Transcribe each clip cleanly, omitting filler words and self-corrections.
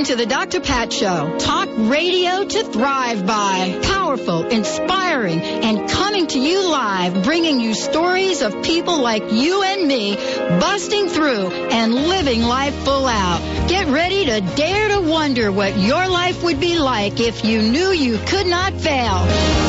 to the Dr. Pat Show. Talk radio to thrive by. Powerful, inspiring, and coming to you live, bringing you stories of people like you and me busting through and living life full out. Get ready to dare to wonder what your life would be like if you knew you could not fail.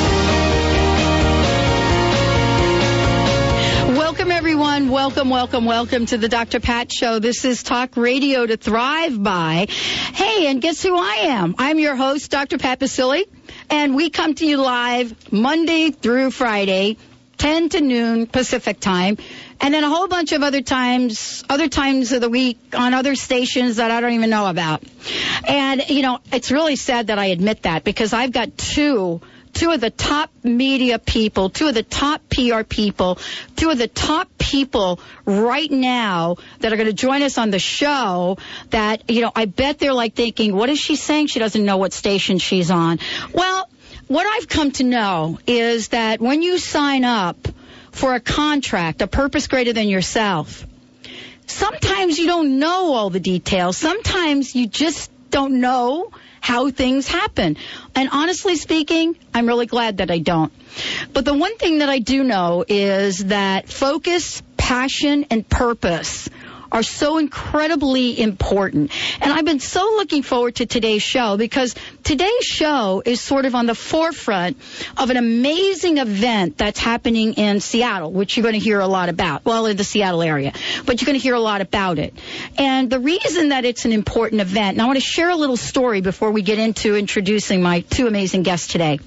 Welcome, everyone. Welcome to the Dr. Pat Show. This is Talk Radio to Thrive By. Hey, and guess who I am? I'm your host, Dr. Pat Baccili, and we come to you live Monday through Friday, 10 to noon Pacific time, and then a whole bunch of other times of the week on other stations that I don't even know about. And, you know, it's really sad that I admit that, because I've got two of the top media people, two of the top PR people, two of the top people right now that are going to join us on the show that, you know, I bet they're like thinking, what is she saying? She doesn't know what station she's on. Well, what I've come to know is that when you sign up for a contract, a purpose greater than yourself, sometimes you don't know all the details. Sometimes you just don't know how things happen. And honestly speaking, I'm really glad that I don't. But the one thing that I do know is that focus, passion, and purpose are so incredibly important. And I've been so looking forward to today's show, because today's show is sort of on the forefront of an amazing event that's happening in Seattle, which you're going to hear a lot about. Well, in the Seattle area. But you're going to hear a lot about it. And the reason that it's an important event, and I want to share a little story before we get into introducing my two amazing guests today.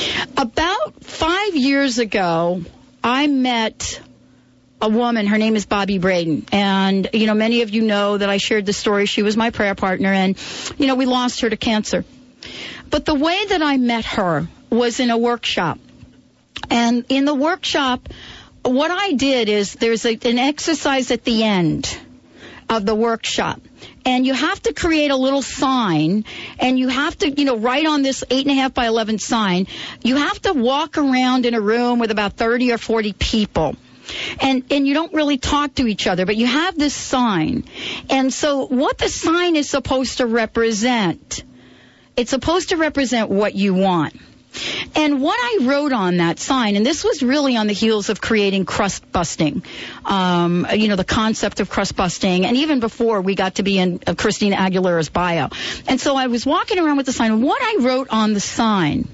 About 5 years ago, I met a woman. Her name is Bobby Braden. And, you know, many of you know that I shared the story. She was my prayer partner, and, you know, we lost her to cancer. But the way that I met her was in a workshop. And in the workshop, what I did is there's an exercise at the end of the workshop. And you have to create a little sign, and you have to, you know, write on this 8.5 by 11 sign. You have to walk around in a room with about 30 or 40 people. And you don't really talk to each other, but you have this sign. And so what the sign is supposed to represent, it's supposed to represent what you want. And what I wrote on that sign, and this was really on the heels of creating crust busting, you know, the concept of crust busting, and even before we got to be in Christina Aguilera's bio. And so I was walking around with the sign, and what I wrote on the sign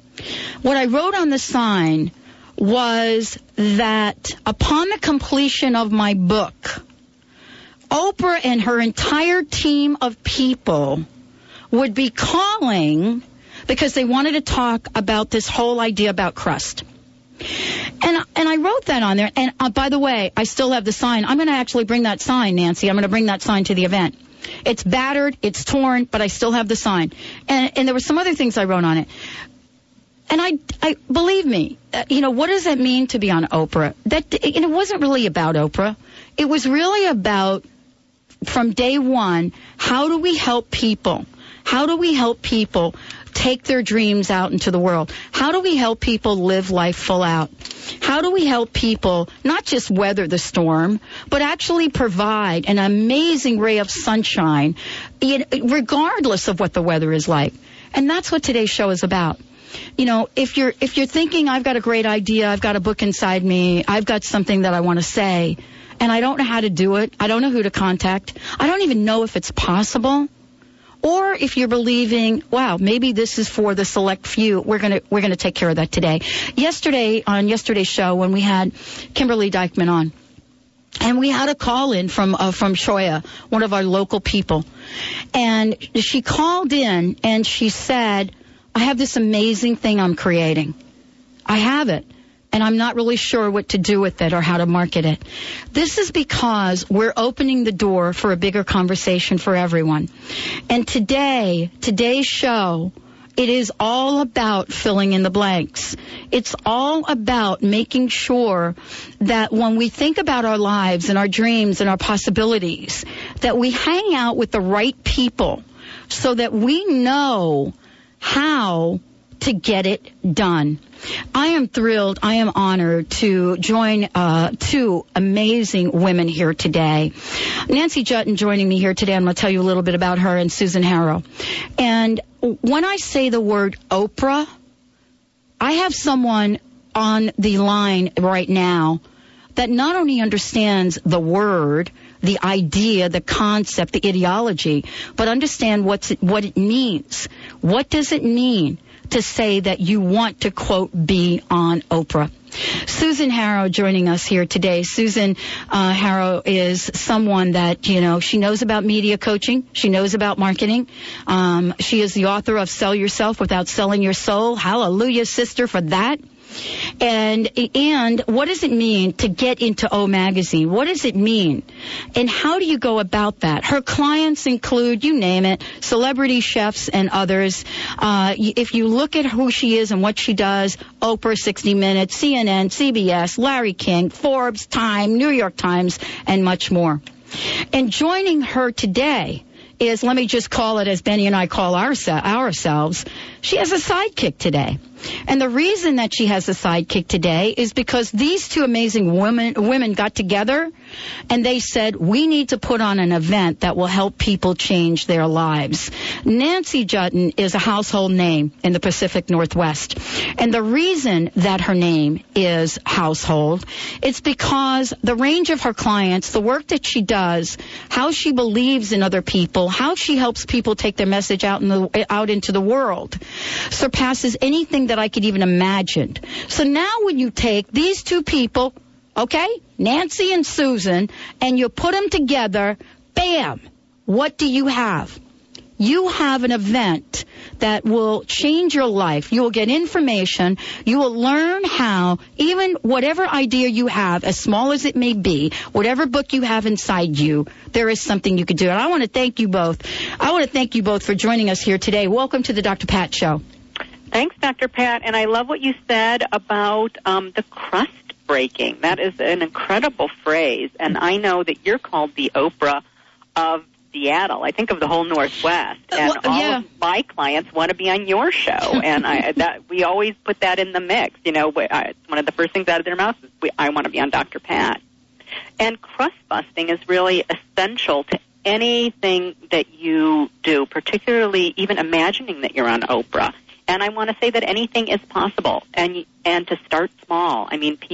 was that upon the completion of my book, Oprah and her entire team of people would be calling because they wanted to talk about this whole idea about crust. And I wrote that on there. And by the way, I still have the sign. I'm going to actually bring that sign, Nancy. I'm going to bring that sign to the event. It's battered, it's torn, but I still have the sign. And there were some other things I wrote on it. And I believe me, you know, what does that mean to be on Oprah? It wasn't really about Oprah. It was really about, from day one, how do we help people? How do we help people take their dreams out into the world? How do we help people live life full out? How do we help people not just weather the storm, but actually provide an amazing ray of sunshine, regardless of what the weather is like? And that's what today's show is about. You know, if you're thinking, I've got a great idea, I've got a book inside me, I've got something that I want to say, and I don't know how to do it, I don't know who to contact, I don't even know if it's possible, or if you're believing, wow, maybe this is for the select few, we're gonna take care of that today. Yesterday, on yesterday's show, when we had Kimberly Dykman on, and we had a call in from Shoya, one of our local people, and she called in and she said, I have this amazing thing I'm creating. I have it, and I'm not really sure what to do with it or how to market it. This is because we're opening the door for a bigger conversation for everyone. And today's show, it is all about filling in the blanks. It's all about making sure that when we think about our lives and our dreams and our possibilities, that we hang out with the right people so that we know how to get it done. I am thrilled. I am honored to join two amazing women here today. Nancy Juetten joining me here today. I'm going to tell you a little bit about her, and Susan Harrow. And when I say the word Oprah, I have someone on the line right now that not only understands the word, the idea, the concept, the ideology, but understand what it means. What does it mean to say that you want to, quote, be on Oprah? Susan Harrow joining us here today. Susan Harrow is someone that, she knows about media coaching. She knows about marketing. She is the author of Sell Yourself Without Selling Your Soul. Hallelujah, sister, for that. And what does it mean to get into O Magazine? What does it mean? And how do you go about that? Her clients include, you name it, celebrity chefs and others. If you look at who she is and what she does, Oprah, 60 Minutes, CNN, CBS, Larry King, Forbes, Time, New York Times, and much more. And joining her today is, let me just call it as Benny and I call ourselves, she has a sidekick today. And the reason that she has a sidekick today is because these two amazing women got together and they said, we need to put on an event that will help people change their lives. Nancy Juetten is a household name in the Pacific Northwest. And the reason that her name is household, it's because the range of her clients, the work that she does, how she believes in other people, how she helps people take their message out into the world, surpasses anything that I could even imagine. So now when you take these two people, okay, Nancy and Susan, and you put them together, bam, what do you have? You have an event that will change your life. You will get information. You will learn how, even whatever idea you have, as small as it may be, whatever book you have inside you, there is something you could do. And I want to thank you both. I want to thank you both for joining us here today. Welcome to the Dr. Pat Show. Thanks, Dr. Pat. And I love what you said about the crust breaking. That is an incredible phrase. And I know that you're called the Oprah of Seattle. I think of the whole Northwest. And all of my clients want to be on your show. And we always put that in the mix. It's one of the first things out of their mouths is, I want to be on Dr. Pat. And crust busting is really essential to anything that you do, particularly even imagining that you're on Oprah. And I want to say that anything is possible, and to start small. I mean,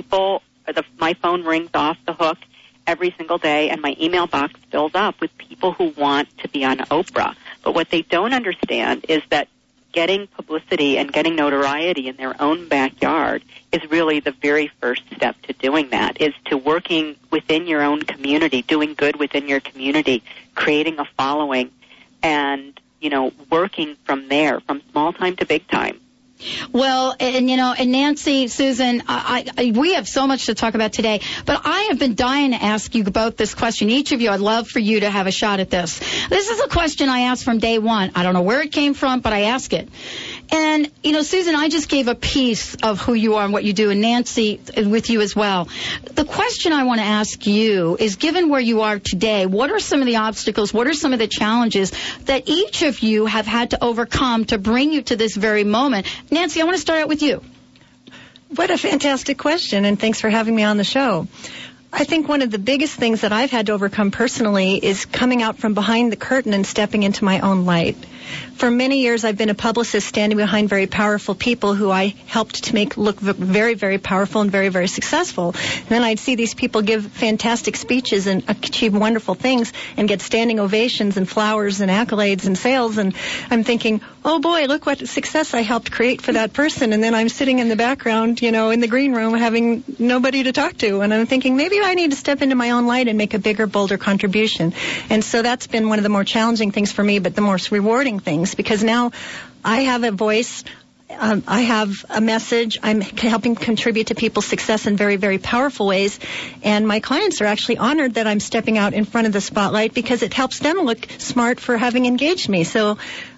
my phone rings off the hook every single day, and my email box fills up with people who want to be on Oprah. But what they don't understand is that getting publicity and getting notoriety in their own backyard is really the very first step to doing that, is to working within your own community, doing good within your community, creating a following, and working from there, from small time to big time. Well, and Nancy, Susan, we have so much to talk about today, but I have been dying to ask you both this question. Each of you, I'd love for you to have a shot at this. This is a question I asked from day one. I don't know where it came from, but I ask it. And, Susan, I just gave a piece of who you are and what you do, and Nancy, with you as well. The question I want to ask you is, given where you are today, what are some of the obstacles, what are some of the challenges that each of you have had to overcome to bring you to this very moment? Nancy, I want to start out with you. What a fantastic question, and thanks for having me on the show. I think one of the biggest things that I've had to overcome personally is coming out from behind the curtain and stepping into my own light. For many years, I've been a publicist standing behind very powerful people who I helped to make look very, very powerful and very, very successful. And then I'd see these people give fantastic speeches and achieve wonderful things and get standing ovations and flowers and accolades and sales. And I'm thinking, oh, boy, look what success I helped create for that person. And then I'm sitting in the background, in the green room having nobody to talk to. And I'm thinking, maybe I need to step into my own light and make a bigger, bolder contribution. And so that's been one of the more challenging things for me, but the most rewarding things, because now I have a voice, I have a message, I'm helping contribute to people's success in very, very powerful ways, and my clients are actually honored that I'm stepping out in front of the spotlight because it helps them look smart for having engaged me. So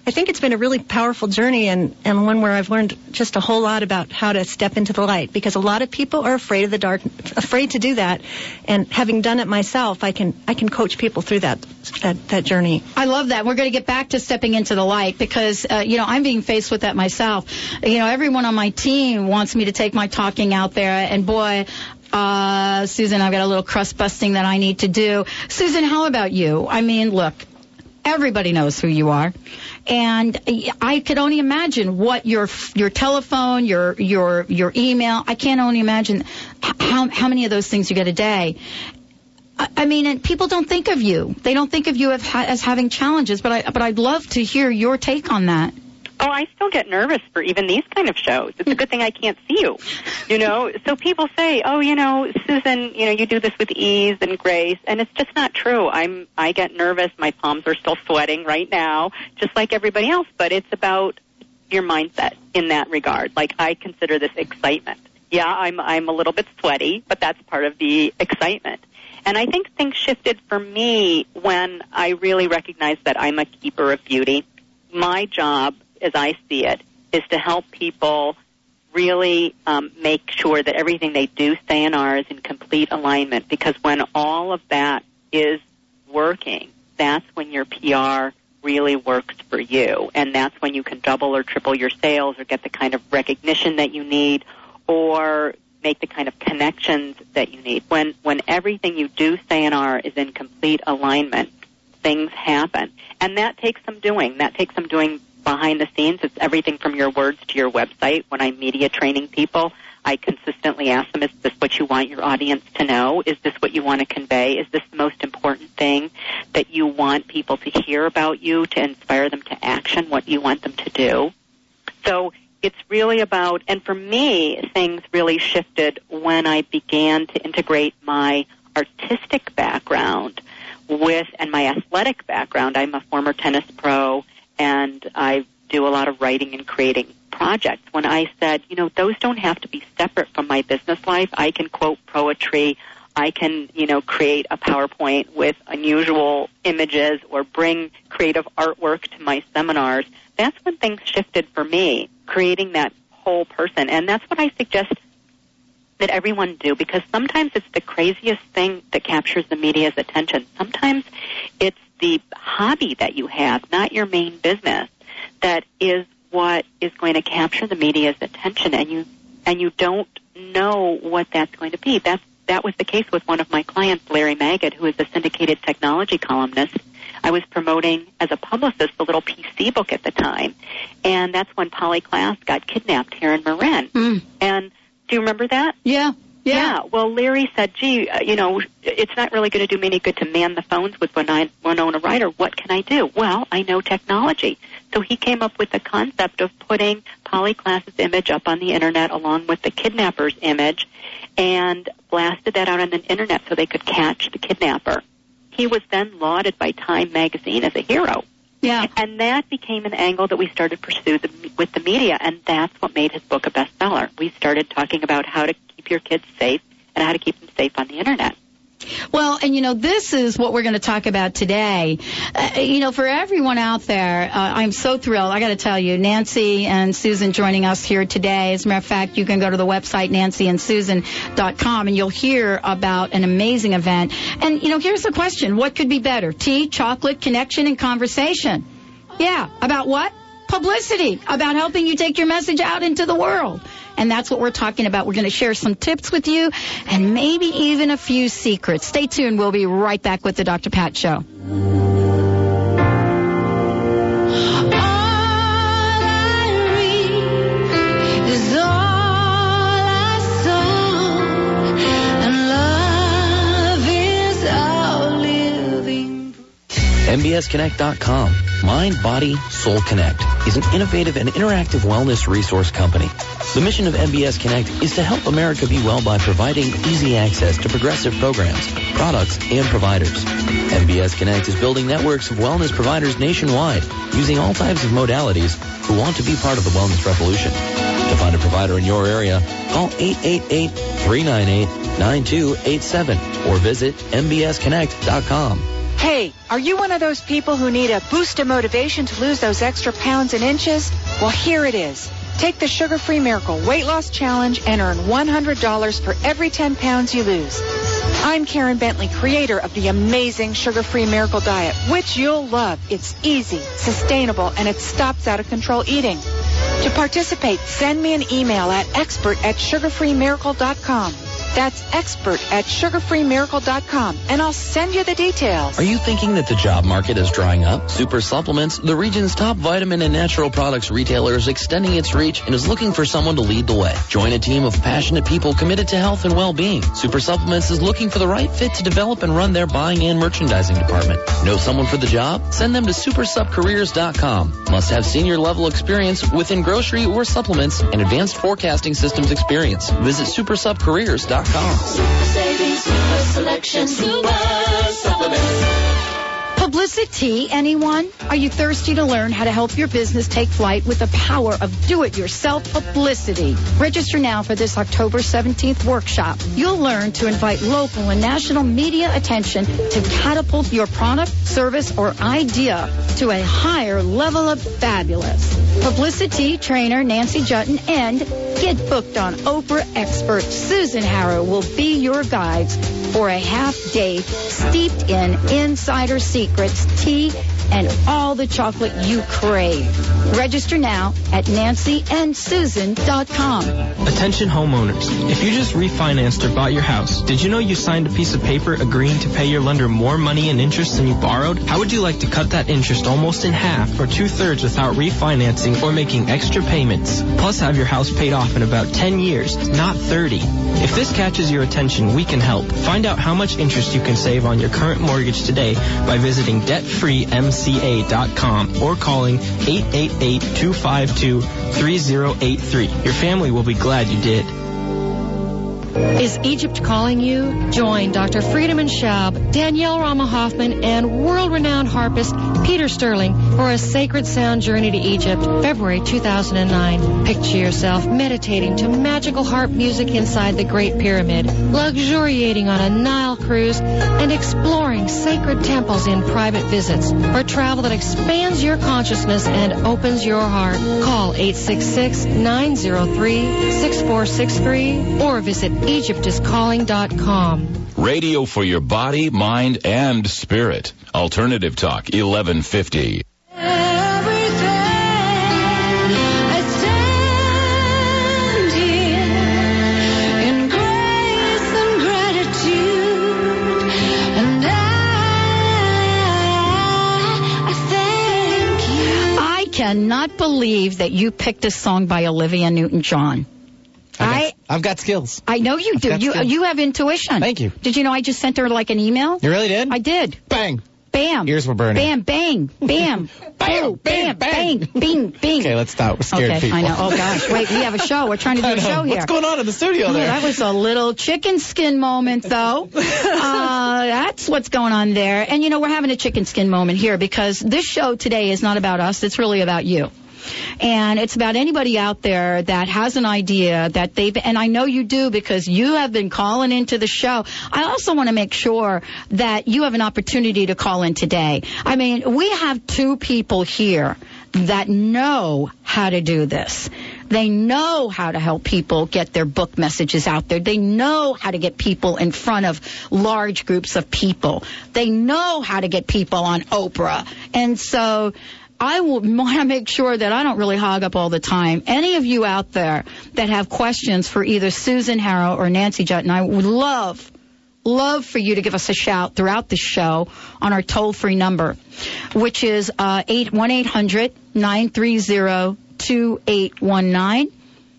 I think it's been a really powerful journey and one where I've learned just a whole lot about how to step into the light, because a lot of people are afraid of the dark, afraid to do that. And having done it myself, I can coach people through that journey. I love that. We're going to get back to stepping into the light because, I'm being faced with that myself. Everyone on my team wants me to take my talking out there, and boy, Susan, I've got a little crust busting that I need to do. Susan, how about you? I mean, look, everybody knows who you are. And I could only imagine what your telephone, your email, I can't only imagine how many of those things you get a day. I mean, and people don't think of you. They don't think of you as having challenges, but I'd love to hear your take on that. Oh, I still get nervous for even these kind of shows. It's a good thing I can't see you, So people say, oh, Susan, you do this with ease and grace, and it's just not true. I get nervous. My palms are still sweating right now, just like everybody else, but it's about your mindset in that regard. Like, I consider this excitement. Yeah, I'm a little bit sweaty, but that's part of the excitement. And I think things shifted for me when I really recognized that I'm a keeper of beauty. My job, as I see it, is to help people really make sure that everything they do, say, and are is in complete alignment. Because when all of that is working, that's when your PR really works for you. And that's when you can double or triple your sales or get the kind of recognition that you need or make the kind of connections that you need. When everything you do, say, and are is in complete alignment, things happen. And that takes some doing. That takes some doing behind the scenes. It's everything from your words to your website. When I'm media training people, I consistently ask them, is this what you want your audience to know? Is this what you want to convey? Is this the most important thing that you want people to hear about you, to inspire them to action, what you want them to do? So it's really about, and for me, things really shifted when I began to integrate my artistic background and my athletic background. I'm a former tennis pro, and I do a lot of writing and creating projects. When I said, those don't have to be separate from my business life. I can quote poetry. I can, create a PowerPoint with unusual images or bring creative artwork to my seminars. That's when things shifted for me, creating that whole person. And that's what I suggest that everyone do, because sometimes it's the craziest thing that captures the media's attention. Sometimes it's the hobby that you have, not your main business, that is what is going to capture the media's attention, and you don't know what that's going to be. That was the case with one of my clients, Larry Magid, who is a syndicated technology columnist. I was promoting as a publicist the little PC book at the time, and that's when Polly Klaas got kidnapped here in Marin. And do you remember that? Yeah. Well, Larry said, gee, it's not really going to do me any good to man the phones with Winona Ryder. What can I do? Well, I know technology. So he came up with the concept of putting Polly Klaas's image up on the Internet along with the kidnapper's image and blasted that out on the Internet so they could catch the kidnapper. He was then lauded by Time magazine as a hero. Yeah. And that became an angle that we started to pursue with the media, and that's what made his book a bestseller. We started talking about how to keep your kids safe and how to keep them safe on the Internet. Well, and this is what we're going to talk about today. For everyone out there, I'm so thrilled. I got to tell you, Nancy and Susan joining us here today. As a matter of fact, you can go to the website nancyandsusan.com and you'll hear about an amazing event. And, here's the question. What could be better? Tea, chocolate, connection, and conversation. Yeah. About what? Publicity. About helping you take your message out into the world. And that's what we're talking about. We're going to share some tips with you and maybe even a few secrets. Stay tuned. We'll be right back with the Dr. Pat Show. MBSConnect.com. Mind, Body, Soul Connect is an innovative and interactive wellness resource company. The mission of MBS Connect is to help America be well by providing easy access to progressive programs, products, and providers. MBS Connect is building networks of wellness providers nationwide using all types of modalities who want to be part of the wellness revolution. To find a provider in your area, call 888-398-9287 or visit mbsconnect.com. Hey, Hey, are you one of those people who need a boost of motivation to lose those extra pounds and inches? Well, here it is. Take the Sugar-Free Miracle Weight Loss Challenge and earn $100 for every 10 pounds you lose. I'm Karen Bentley, creator of the amazing Sugar-Free Miracle Diet, which you'll love. It's easy, sustainable, and it stops out-of-control eating. To participate, send me an email at expert@sugarfreemiracle.com. That's expert@sugarfreemiracle.com, and I'll send you the details. Are you thinking that the job market is drying up? Super Supplements, the region's top vitamin and natural products retailer, is extending its reach and is looking for someone to lead the way. Join a team of passionate people committed to health and well-being. Super Supplements is looking for the right fit to develop and run their buying and merchandising department. Know someone for the job? Send them to supersupcareers.com. Must have senior level experience within grocery or supplements and advanced forecasting systems experience. Visit supersupcareers.com. Super savings, super selection, super supplements. Publicity, anyone? Are you thirsty to learn how to help your business take flight with the power of do-it-yourself publicity? Register now for this October 17th workshop. You'll learn to invite local and national media attention to catapult your product, service, or idea to a higher level of fabulous. Publicity trainer Nancy Jutton and get booked on Oprah expert Susan Harrow will be your guides for a half day steeped in insider secrets, tea, and all the chocolate you crave. Register now at nancyandsusan.com. Attention homeowners. If you just refinanced or bought your house, did you know you signed a piece of paper agreeing to pay your lender more money and interest than you borrowed? How would you like to cut that interest almost in half or 2/3 without refinancing or making extra payments? Plus have your house paid off in about 10 years, not 30. If this catches your attention, we can help. Find out how much interest you can save on your current mortgage today by visiting debtfreemca.com or calling 888-252-3083. Your family will be glad you did. Is Egypt calling you? Join Dr. Friedemann Schaub, Danielle Rama Hoffman, and world-renowned harpist Peter Sterling for a sacred sound journey to Egypt, February 2009. Picture yourself meditating to magical harp music inside the Great Pyramid, luxuriating on a Nile cruise, and exploring sacred temples in private visits. For travel that expands your consciousness and opens your heart, call 866-903-6463 or visit EgyptIsCalling.com. Radio for your body, mind, and spirit. Alternative Talk, 1150. I cannot believe that you picked a song by Olivia Newton-John. I've got skills. I know you do. You have intuition. Thank you. Did you know I just sent her like an email? You really did? I did. Bang. Bam. Ears were burning. Bam, bang, bam. Bam, bam, bang, bing, bing. Okay, let's stop. We're scared people. I know. Oh, gosh. Wait, we have a show. We're trying to do a show here. What's going on in the studio there? That was a little chicken skin moment, though. That's what's going on there. And, we're having a chicken skin moment here because this show today is not about us. It's really about you. And it's about anybody out there that has an idea that and I know you do because you have been calling into the show. I also want to make sure that you have an opportunity to call in today. I mean, we have two people here that know how to do this. They know how to help people get their book messages out there. They know how to get people in front of large groups of people. They know how to get people on Oprah. And so I want to make sure that I don't really hog up all the time. Any of you out there that have questions for either Susan Harrow or Nancy Jutton, I would love for you to give us a shout throughout the show on our toll-free number, which is 1-800-930-2819,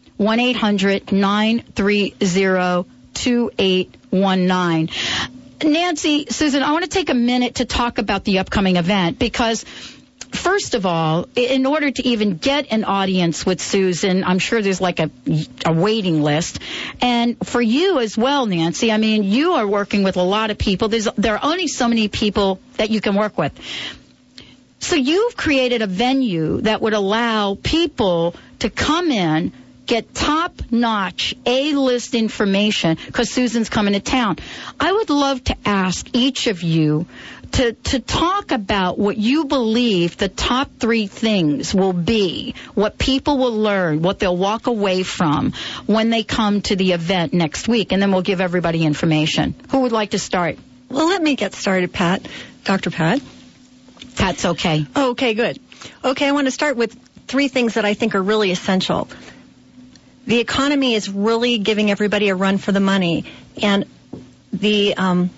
1-800-930-2819. Nancy, Susan, I want to take a minute to talk about the upcoming event because first of all, in order to even get an audience with Susan, I'm sure there's like a waiting list. And for you as well, Nancy, I mean, you are working with a lot of people. There are only so many people that you can work with. So you've created a venue that would allow people to come in get top-notch, A-list information because Susan's coming to town. I would love to ask each of you to talk about what you believe the top 3 things will be, what people will learn, what they'll walk away from when they come to the event next week, and then we'll give everybody information. Who would like to start? Well, let me get started, Pat. Dr. Pat? Pat's okay. Okay, good. Okay, I want to start with 3 things that I think are really essential. The economy is really giving everybody a run for the money, and the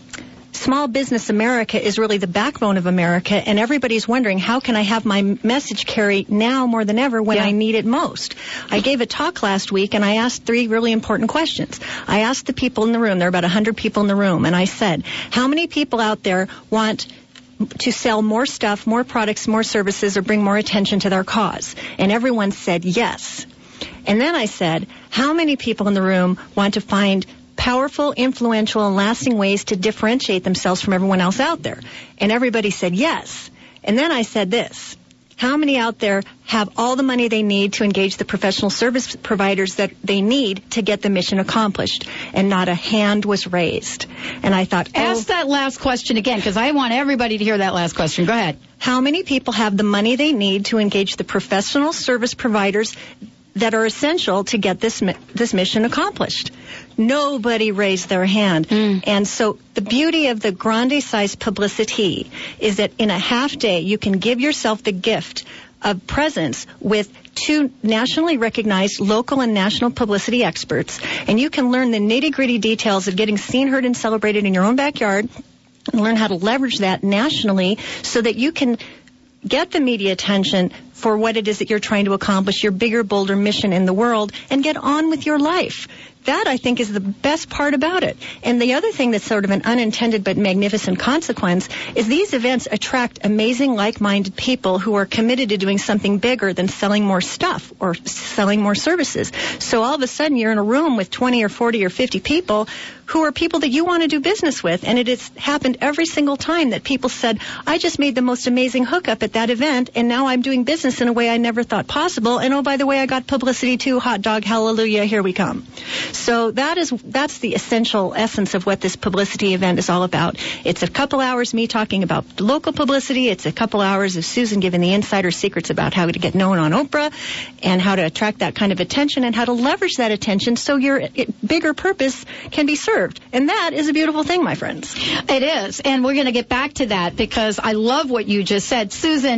Small Business America is really the backbone of America, and everybody's wondering, how can I have my message carry now more than ever when I need it most? I gave a talk last week, and I asked 3 really important questions. I asked the people in the room, there are about 100 people in the room, and I said, how many people out there want to sell more stuff, more products, more services, or bring more attention to their cause? And everyone said yes. And then I said, how many people in the room want to find powerful, influential, and lasting ways to differentiate themselves from everyone else out there? And everybody said yes. And then I said this, how many out there have all the money they need to engage the professional service providers that they need to get the mission accomplished? And not a hand was raised. And I thought, ask that last question again, because I want everybody to hear that last question. Go ahead. How many people have the money they need to engage the professional service providers that are essential to get this mission accomplished? Nobody raised their hand. And so the beauty of the grande size publicity is that in a half day you can give yourself the gift of presence with 2 nationally recognized local and national publicity experts, and you can learn the nitty-gritty details of getting seen, heard, and celebrated in your own backyard, and learn how to leverage that nationally so that you can get the media attention for what it is that you're trying to accomplish, your bigger, bolder mission in the world, and get on with your life. That, I think, is the best part about it. And the other thing that's sort of an unintended but magnificent consequence is these events attract amazing, like-minded people who are committed to doing something bigger than selling more stuff or selling more services. So all of a sudden, you're in a room with 20 or 40 or 50 people who are people that you want to do business with. And it has happened every single time that people said, I just made the most amazing hookup at that event, and now I'm doing business in a way I never thought possible. And oh, by the way, I got publicity too. Hot dog, hallelujah, here we come. So that's the essential essence of what this publicity event is all about. It's a couple hours me talking about local publicity. It's a couple hours of Susan giving the insider secrets about how to get known on Oprah and how to attract that kind of attention and how to leverage that attention so your bigger purpose can be served. And that is a beautiful thing, my friends. It is. And we're going to get back to that because I love what you just said. Susan,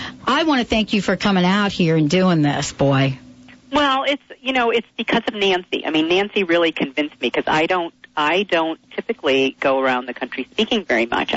I want to thank you for coming out here and doing this, boy. Well, it's because of Nancy. I mean, Nancy really convinced me because I don't typically go around the country speaking very much.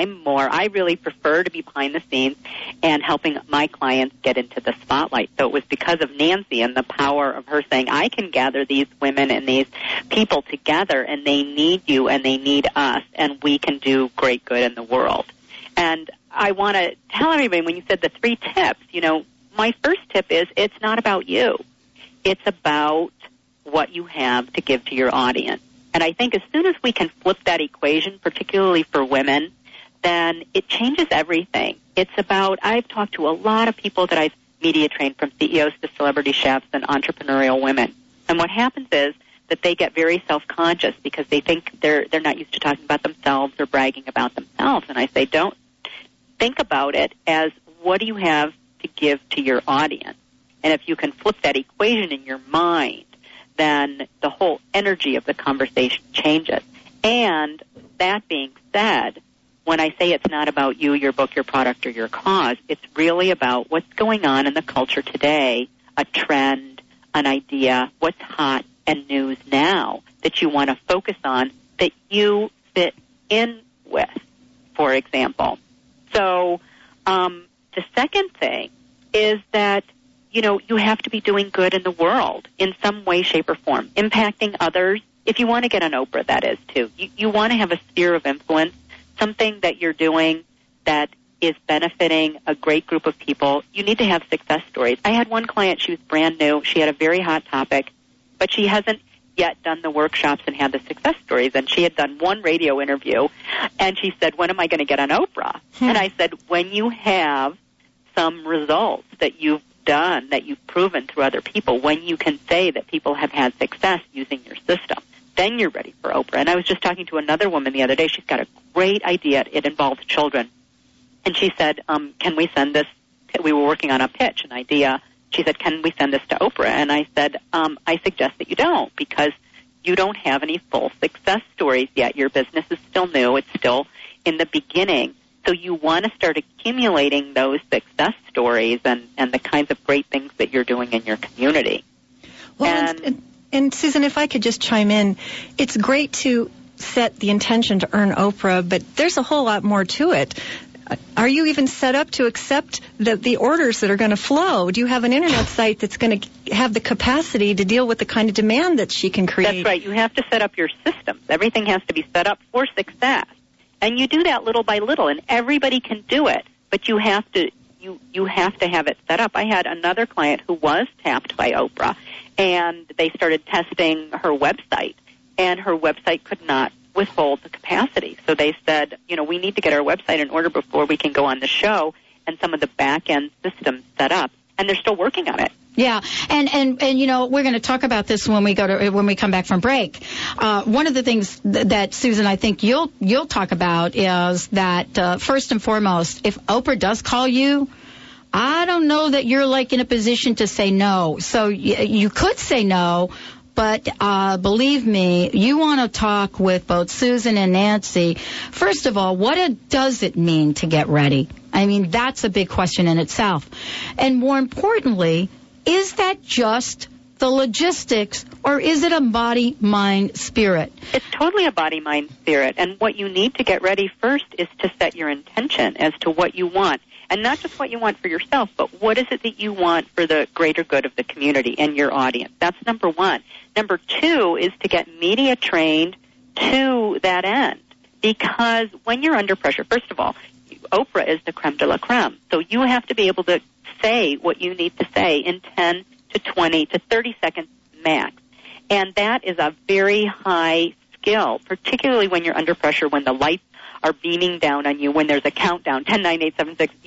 I really prefer to be behind the scenes and helping my clients get into the spotlight. So it was because of Nancy and the power of her saying, I can gather these women and these people together and they need you and they need us and we can do great good in the world. And I want to tell everybody, when you said the 3 tips, my first tip is it's not about you. It's about what you have to give to your audience. And I think as soon as we can flip that equation, particularly for women, then it changes everything. It's about, I've talked to a lot of people that I've media trained, from CEOs to celebrity chefs and entrepreneurial women. And what happens is that they get very self-conscious because they think they're not used to talking about themselves or bragging about themselves. And I say, don't think about it as what do you have to give to your audience. And if you can flip that equation in your mind, then the whole energy of the conversation changes. And that being said, when I say it's not about you, your book, your product, or your cause, it's really about what's going on in the culture today, a trend, an idea, what's hot and news now that you want to focus on that you fit in with, for example. So the second thing is that you have to be doing good in the world in some way, shape, or form, impacting others. If you want to get on Oprah, that is, too. You want to have a sphere of influence, something that you're doing that is benefiting a great group of people. You need to have success stories. I had one client, she was brand new. She had a very hot topic, but she hasn't yet done the workshops and had the success stories. And she had done one radio interview, and she said, when am I going to get on Oprah? And I said, when you have some results that you've done, that you've proven through other people, when you can say that people have had success using your system, then you're ready for Oprah. And I was just talking to another woman the other day. She's got a great idea. It involves children. And she said, can we send this? We were working on a pitch, an idea. She said, can we send this to Oprah? And I said, I suggest that you don't, because you don't have any full success stories yet. Your business is still new. It's still in the beginning. So you want to start accumulating those success stories and the kinds of great things that you're doing in your community. Well, and Susan, if I could just chime in, it's great to set the intention to earn Oprah, but there's a whole lot more to it. Are you even set up to accept the orders that are going to flow? Do you have an internet site that's going to have the capacity to deal with the kind of demand that she can create? That's right. You have to set up your systems. Everything has to be set up for success. And you do that little by little, and everybody can do it, but you have to have it set up. I had another client who was tapped by Oprah, and they started testing her website, and her website could not withhold the capacity. So they said, we need to get our website in order before we can go on the show, and some of the back-end systems set up, and they're still working on it. Yeah, and we're going to talk about this when we come back from break. One of the things that Susan, I think you'll talk about is that first and foremost, if Oprah does call you, I don't know that you're in a position to say no. So you could say no, but believe me, you want to talk with both Susan and Nancy. First of all, what does it mean to get ready? I mean, that's a big question in itself. And more importantly, is that just the logistics, or is it a body, mind, spirit? It's totally a body, mind, spirit. And what you need to get ready first is to set your intention as to what you want. And not just what you want for yourself, but what is it that you want for the greater good of the community and your audience. That's number one. Number two is to get media trained to that end. Because when you're under pressure, first of all, Oprah is the creme de la creme. So you have to be able to say what you need to say in 10 to 20 to 30 seconds max. And that is a very high skill, particularly when you're under pressure, when the lights are beaming down on you, when there's a countdown, 10, 9, 8, 7, 6,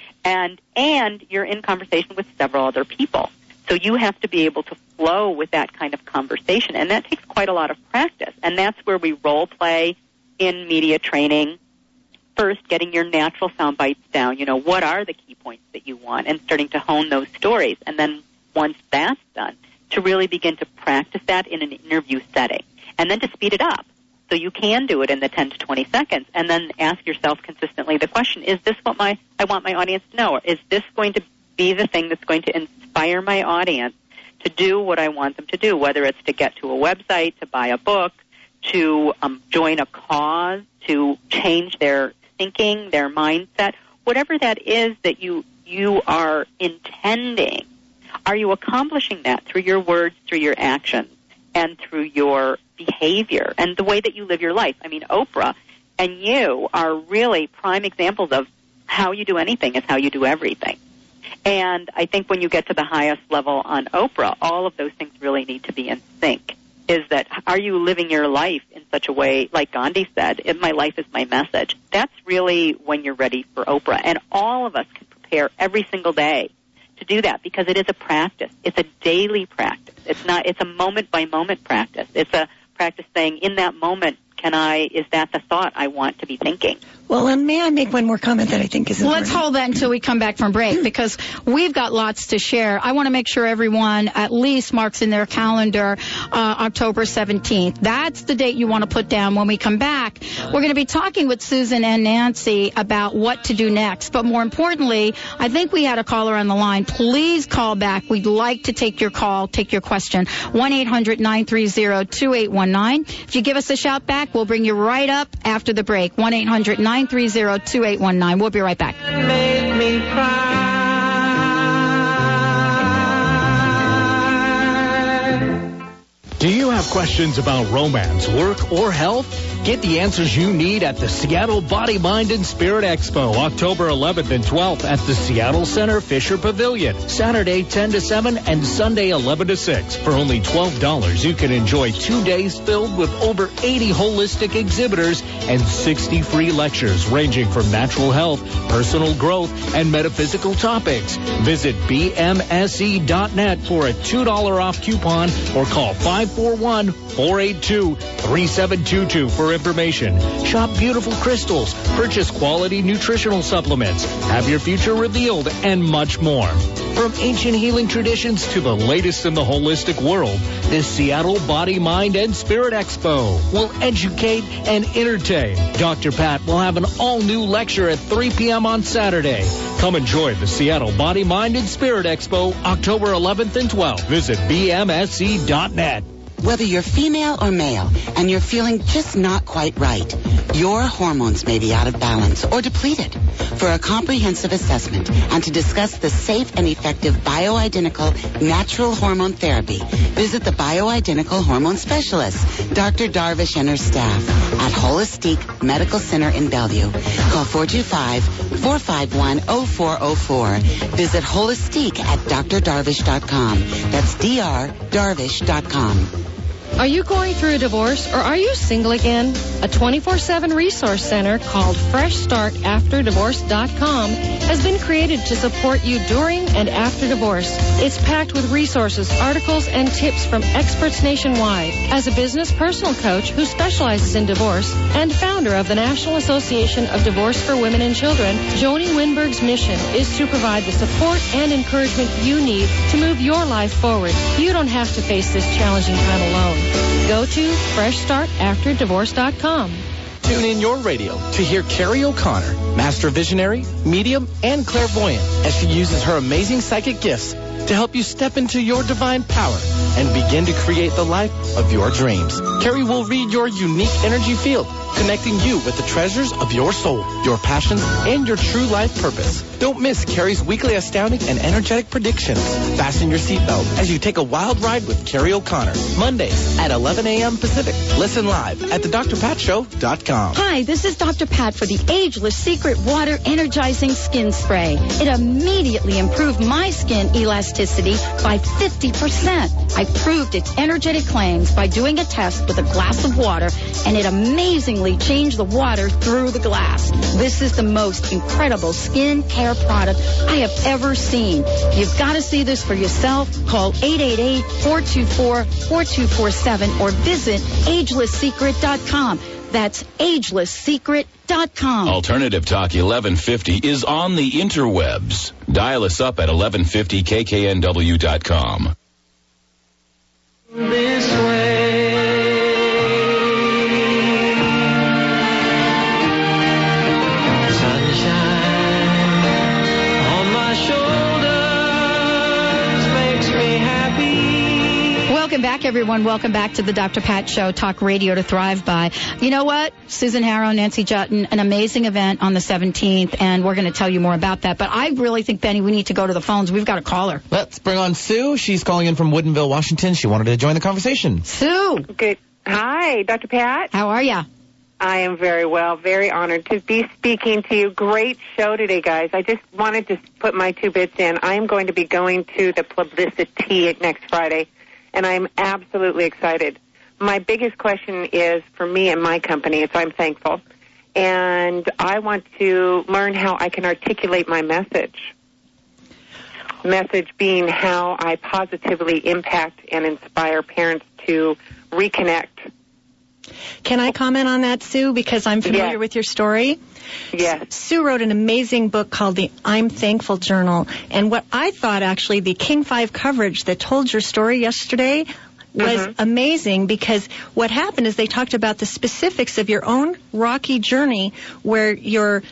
and you're in conversation with several other people. So you have to be able to flow with that kind of conversation, and that takes quite a lot of practice. And that's where we role play in media training. First, getting your natural sound bites down. What are the key points that you want, and starting to hone those stories. And then once that's done, to really begin to practice that in an interview setting. And then to speed it up. So you can do it in the 10 to 20 seconds, and then ask yourself consistently the question, is this what I want my audience to know? Or is this going to be the thing that's going to inspire my audience to do what I want them to do, whether it's to get to a website, to buy a book, to join a cause, to change their thinking, their mindset, whatever that is that you are intending. Are you accomplishing that through your words, through your actions, and through your behavior and the way that you live your life? I mean, Oprah and you are really prime examples of how you do anything is how you do everything. And I think when you get to the highest level on Oprah, all of those things really need to be in sync. Is that, are you living your life in such a way, like Gandhi said, my life is my message? That's really when you're ready for Oprah. And all of us can prepare every single day to do that, because it is a practice. It's a daily practice. It's a moment-by-moment practice. It's a practice saying, in that moment, is that the thought I want to be thinking? Well, and may I make one more comment that I think is important? Let's hold that until we come back from break, because we've got lots to share. I want to make sure everyone at least marks in their calendar October 17th. That's the date you want to put down. When we come back, we're going to be talking with Susan and Nancy about what to do next. But more importantly, I think we had a caller on the line. Please call back. We'd like to take your call, take your question. 1-800-930-2819. If you give us a shout back, we'll bring you right up after the break. 1-800-930-2819. We'll be right back. Make me cry. Do you have questions about romance, work, or health? Get the answers you need at the Seattle Body, Mind, and Spirit Expo, October 11th and 12th at the Seattle Center Fisher Pavilion. Saturday 10 to 7 and Sunday 11 to 6. For only $12, you can enjoy 2 days filled with over 80 holistic exhibitors and 60 free lectures ranging from natural health, personal growth, and metaphysical topics. Visit bmse.net for a $2 off coupon or call 541-482-3722 for information. Shop beautiful crystals, purchase quality nutritional supplements, have your future revealed, and much more. From ancient healing traditions to the latest in the holistic world, this Seattle Body, Mind, and Spirit Expo will educate and entertain. Dr. Pat will have an all-new lecture at 3 p.m. on Saturday. Come enjoy the Seattle Body, Mind, and Spirit Expo, October 11th and 12th. Visit bmse.net. Whether you're female or male and you're feeling just not quite right, your hormones may be out of balance or depleted. For a comprehensive assessment and to discuss the safe and effective bioidentical natural hormone therapy, visit the Bioidentical Hormone Specialist, Dr. Darvish and her staff at Holistic Medical Center in Bellevue. Call 425-451-0404. Visit Holistic at drdarvish.com. That's drdarvish.com. Are you going through a divorce or are you single again? A 24/7 resource center called FreshStartAfterDivorce.com has been created to support you during and after divorce. It's packed with resources, articles, and tips from experts nationwide. As a business personal coach who specializes in divorce and founder of the National Association of Divorce for Women and Children, Joni Winberg's mission is to provide the support and encouragement you need to move your life forward. You don't have to face this challenging time alone. Go to FreshStartAfterDivorce.com. Tune in your radio to hear Carrie O'Connor, master visionary, medium, and clairvoyant, as she uses her amazing psychic gifts to help you step into your divine power and begin to create the life of your dreams. Carrie will read your unique energy field, connecting you with the treasures of your soul, your passions, and your true life purpose. Don't miss Carrie's weekly astounding and energetic predictions. Fasten your seatbelt as you take a wild ride with Carrie O'Connor. Mondays at 11 a.m. Pacific. Listen live at thedrpatshow.com. Hi, this is Dr. Pat for the Ageless Secret Water Energizing Skin Spray. It immediately improved my skin elasticity by 50%. I proved its energetic claims by doing a test with a glass of water, and it amazingly changed the water through the glass. This is the most incredible skin care product I have ever seen. You've got to see this for yourself. Call 888-424-4247 or visit agelesssecret.com. That's agelesssecret.com. Alternative Talk 1150 is on the interwebs. Dial us up at 1150kknw.com. This way. Welcome back, everyone. Welcome back to the Dr. Pat Show, talk radio to thrive by. You know what? Susan Harrow, Nancy Jutton, an amazing event on the 17th, and we're going to tell you more about that. But I really think, Benny, we need to go to the phones. We've got a caller. Let's bring on Sue. She's calling in from Woodinville, Washington. She wanted to join the conversation. Sue. Good. Hi, Dr. Pat. How are you? I am very well, very honored to be speaking to you. Great show today, guys. I just wanted to put my 2 bits in. I am going to be going to the Publicity next Friday, and I'm absolutely excited. My biggest question is for me and my company, I'm thankful, and I want to learn how I can articulate my message. Message being how I positively impact and inspire parents to reconnect. Can I comment on that, Sue, because I'm familiar with your story? Yes. Sue wrote an amazing book called the I'm Thankful Journal. And what I thought, actually, the King 5 coverage that told your story yesterday was amazing, because what happened is they talked about the specifics of your own rocky journey where your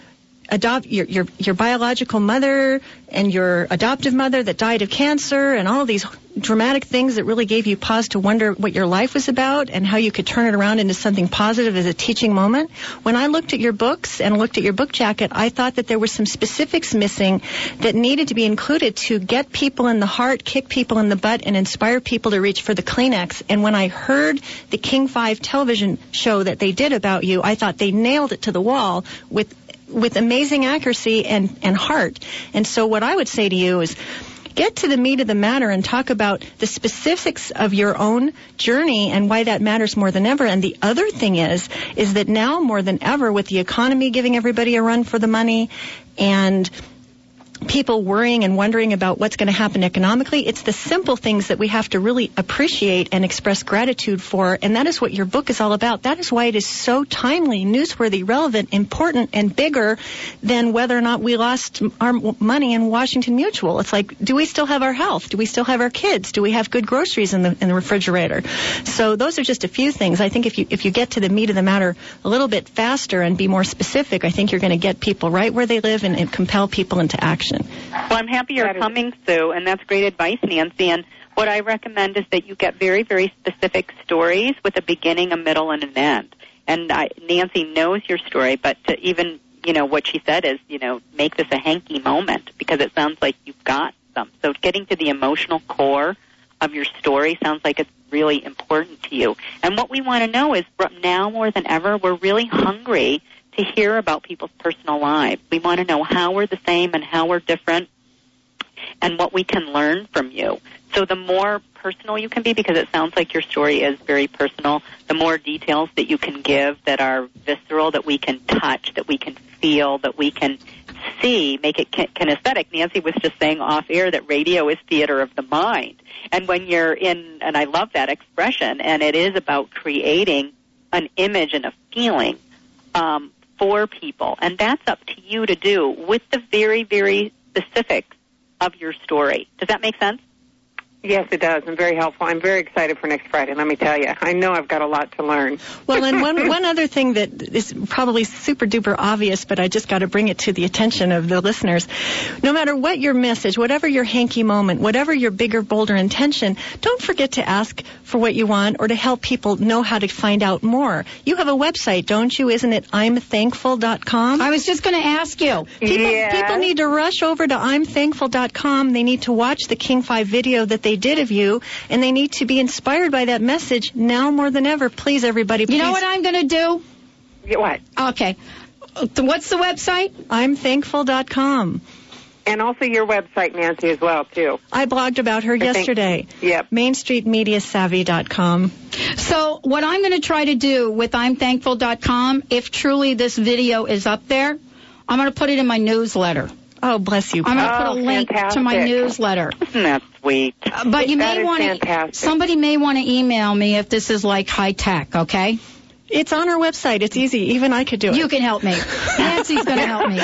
biological mother and your adoptive mother that died of cancer and all these dramatic things that really gave you pause to wonder what your life was about and how you could turn it around into something positive as a teaching moment. When I looked at your books and looked at your book jacket, I thought that there were some specifics missing that needed to be included to get people in the heart, kick people in the butt, and inspire people to reach for the Kleenex. And when I heard the King 5 television show that they did about you, I thought they nailed it to the wall with amazing accuracy and heart. And so what I would say to you is, get to the meat of the matter and talk about the specifics of your own journey and why that matters more than ever. And the other thing is that now more than ever, with the economy giving everybody a run for the money and people worrying and wondering about what's going to happen economically, it's the simple things that we have to really appreciate and express gratitude for, and that is what your book is all about. That is why it is so timely, newsworthy, relevant, important, and bigger than whether or not we lost our money in Washington Mutual. It's like, do we still have our health? Do we still have our kids? Do we have good groceries in the refrigerator? So those are just a few things. I think if you get to the meat of the matter a little bit faster and be more specific, I think you're going to get people right where they live and compel people into action. Well, I'm happy you're coming, Sue, and that's great advice, Nancy. And what I recommend is that you get very, very specific stories with a beginning, a middle, and an end. And Nancy knows your story, but to even, what she said is, make this a hanky moment, because it sounds like you've got some. So getting to the emotional core of your story sounds like it's really important to you. And what we want to know is, now more than ever, we're really hungry to hear about people's personal lives. We want to know how we're the same and how we're different and what we can learn from you. So the more personal you can be, because it sounds like your story is very personal, the more details that you can give that are visceral, that we can touch, that we can feel, that we can see, make it kinesthetic. Nancy was just saying off air that radio is theater of the mind. And when you're in, and I love that expression, and it is about creating an image and a feeling for people, and that's up to you to do with the very, very specifics of your story. Does that make sense? Yes, it does, and very helpful. I'm very excited for next Friday, let me tell you. I know I've got a lot to learn. Well, and one other thing that is probably super-duper obvious, but I just got to bring it to the attention of the listeners. No matter what your message, whatever your hanky moment, whatever your bigger, bolder intention, don't forget to ask for what you want or to help people know how to find out more. You have a website, don't you? Isn't it imthankful.com? I was just going to ask you. People need to rush over to imthankful.com. They need to watch the King 5 video that they did of you, and they need to be inspired by that message now more than ever. Please, everybody, please. You know what I'm going to do? What? Okay. What's the website? imthankful.com. And also your website, Nancy, as well, too. I blogged about her yesterday. Yep. MainStreetMediaSavvy.com. So what I'm going to try to do with imthankful.com, if truly this video is up there, I'm going to put it in my newsletter. Oh, bless you. I'm going to put a link to my newsletter. Isn't that sweet? But you may want to, somebody may want to email me if this is like high tech, okay? It's on our website. It's easy. Even I could do it. You can help me. Nancy's going to help me.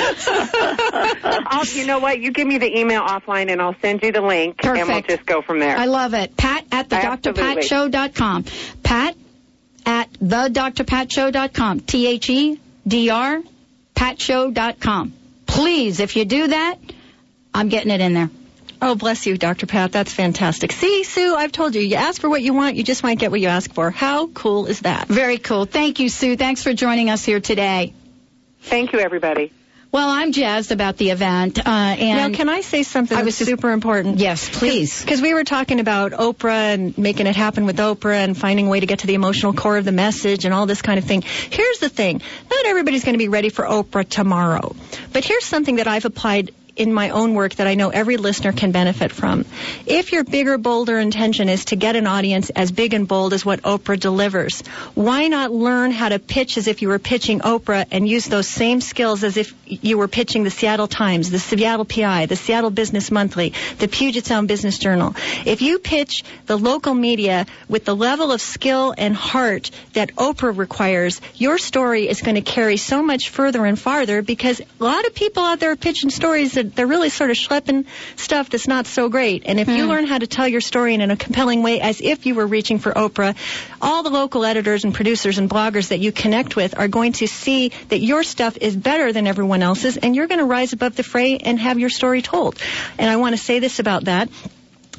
You know what? You give me the email offline and I'll send you the link. Perfect. And we'll just go from there. I love it. Pat at thedrpatshow.com. Pat at thedrpatshow.com. THEDR patshow.com. Please, if you do that, I'm getting it in there. Oh, bless you, Dr. Pat. That's fantastic. See, Sue, I've told you, you ask for what you want, you just might get what you ask for. How cool is that? Very cool. Thank you, Sue. Thanks for joining us here today. Thank you, everybody. Well, I'm jazzed about the event. Now, can I say something that's super important? Yes, please. Because we were talking about Oprah and making it happen with Oprah and finding a way to get to the emotional core of the message and all this kind of thing. Here's the thing. Not everybody's going to be ready for Oprah tomorrow. But here's something that I've applied in my own work that I know every listener can benefit from. If your bigger, bolder intention is to get an audience as big and bold as what Oprah delivers, why not learn how to pitch as if you were pitching Oprah and use those same skills as if you were pitching the Seattle Times, the Seattle PI, the Seattle Business Monthly, the Puget Sound Business Journal. If you pitch the local media with the level of skill and heart that Oprah requires, your story is going to carry so much further and farther, because a lot of people out there are pitching stories that they're really sort of schlepping stuff that's not so great. And if you learn how to tell your story in a compelling way as if you were reaching for Oprah, all the local editors and producers and bloggers that you connect with are going to see that your stuff is better than everyone else's, and you're going to rise above the fray and have your story told. And I want to say this about that.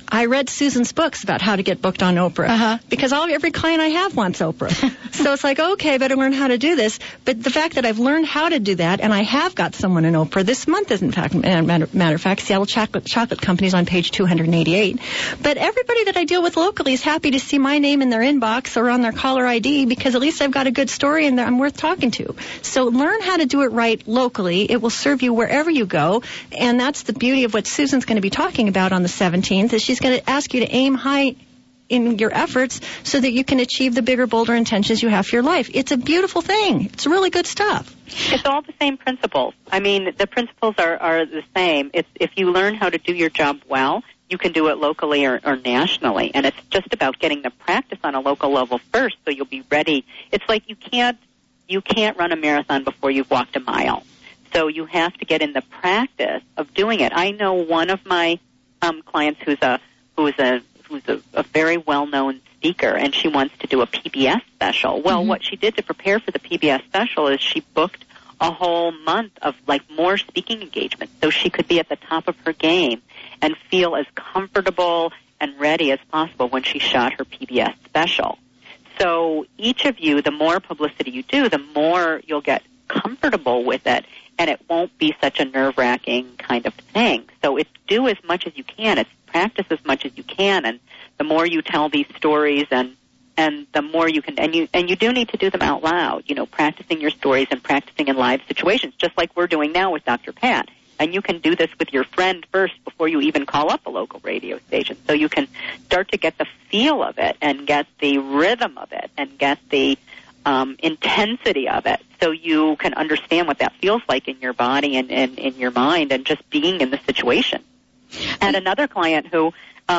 I read Susan's books about how to get booked on Oprah because every client I have wants Oprah. So it's like, okay, I better learn how to do this. But the fact that I've learned how to do that, and I have got someone in Oprah this month, is in fact, matter of fact, Seattle Chocolate Company's on page 288. But everybody that I deal with locally is happy to see my name in their inbox or on their caller ID because at least I've got a good story and I'm worth talking to. So learn how to do it right locally. It will serve you wherever you go. And that's the beauty of what Susan's going to be talking about on the 17th, is she's going to ask you to aim high in your efforts so that you can achieve the bigger, bolder intentions you have for your life. It's a beautiful thing. It's really good stuff. It's all the same principles. I mean, the principles are the same. It's if you learn how to do your job well, you can do it locally or nationally. And it's just about getting the practice on a local level first so you'll be ready. It's like you can't run a marathon before you've walked a mile. So you have to get in the practice of doing it. I know one of my clients who's a very well-known speaker, and she wants to do a PBS special. Well, what she did to prepare for the PBS special is she booked a whole month of more speaking engagements so she could be at the top of her game and feel as comfortable and ready as possible when she shot her PBS special. So each of you, the more publicity you do, the more you'll get comfortable with it, and it won't be such a nerve-wracking kind of thing. So it's do as much as you can. It's practice as much as you can, and the more you tell these stories and the more you can, and you do need to do them out loud, practicing your stories and practicing in live situations, just like we're doing now with Dr. Pat. And you can do this with your friend first before you even call up a local radio station. So you can start to get the feel of it and get the rhythm of it and get the intensity of it, so you can understand what that feels like in your body and in your mind and just being in the situation. And another client who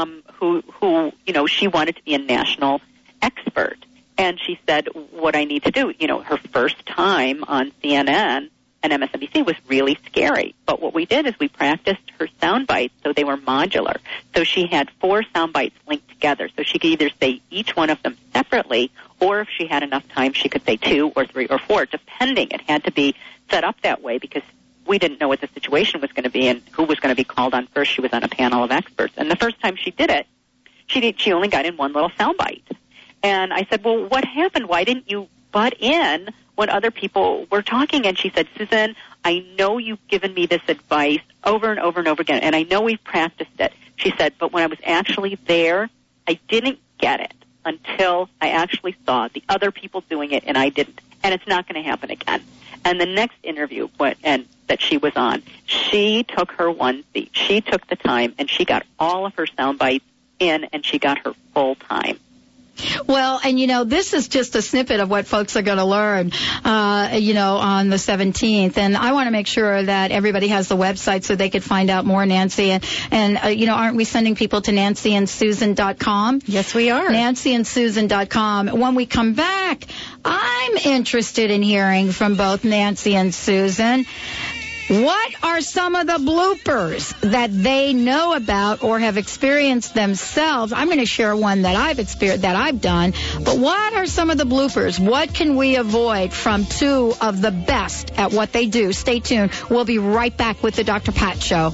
she wanted to be a national expert, and she said, what I need to do, her first time on CNN and MSNBC was really scary. But what we did is we practiced her sound bites so they were modular. So she had 4 sound bites linked together. So she could either say each one of them separately, or if she had enough time, she could say 2 or 3 or 4, depending. It had to be set up that way because we didn't know what the situation was going to be and who was going to be called on first. She was on a panel of experts. And the first time she did it, she only got in one little sound bite. And I said, well, what happened? Why didn't you butt in when other people were talking? And she said, Susan, I know you've given me this advice over and over and over again, and I know we've practiced it. She said, but when I was actually there, I didn't get it until I actually saw the other people doing it, and I didn't. And it's not going to happen again. And the next interview that she was on, she took her onesie. She took the time, and she got all of her sound bites in, and she got her full time. Well, and this is just a snippet of what folks are going to learn, on the 17th. And I want to make sure that everybody has the website so they could find out more, Nancy. And aren't we sending people to nancyandsusan.com? Yes, we are. nancyandsusan.com. When we come back, I'm interested in hearing from both Nancy and Susan. What are some of the bloopers that they know about or have experienced themselves? I'm going to share one that I've experienced, that I've done. But what are some of the bloopers? What can we avoid from 2 of the best at what they do? Stay tuned. We'll be right back with the Dr. Pat Show.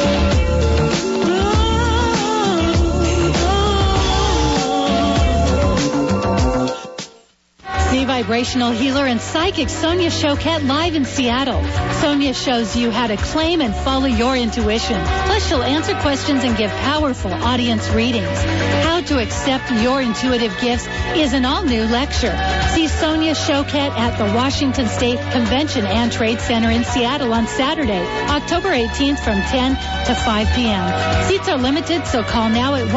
The vibrational healer and psychic Sonia Choquette live in Seattle. Sonia shows you how to claim and follow your intuition. Plus, she'll answer questions and give powerful audience readings. How to accept your intuitive gifts is an all-new lecture. See Sonia Choquette at the Washington State Convention and Trade Center in Seattle on Saturday, October 18th from 10 to 5 p.m. Seats are limited, so call now at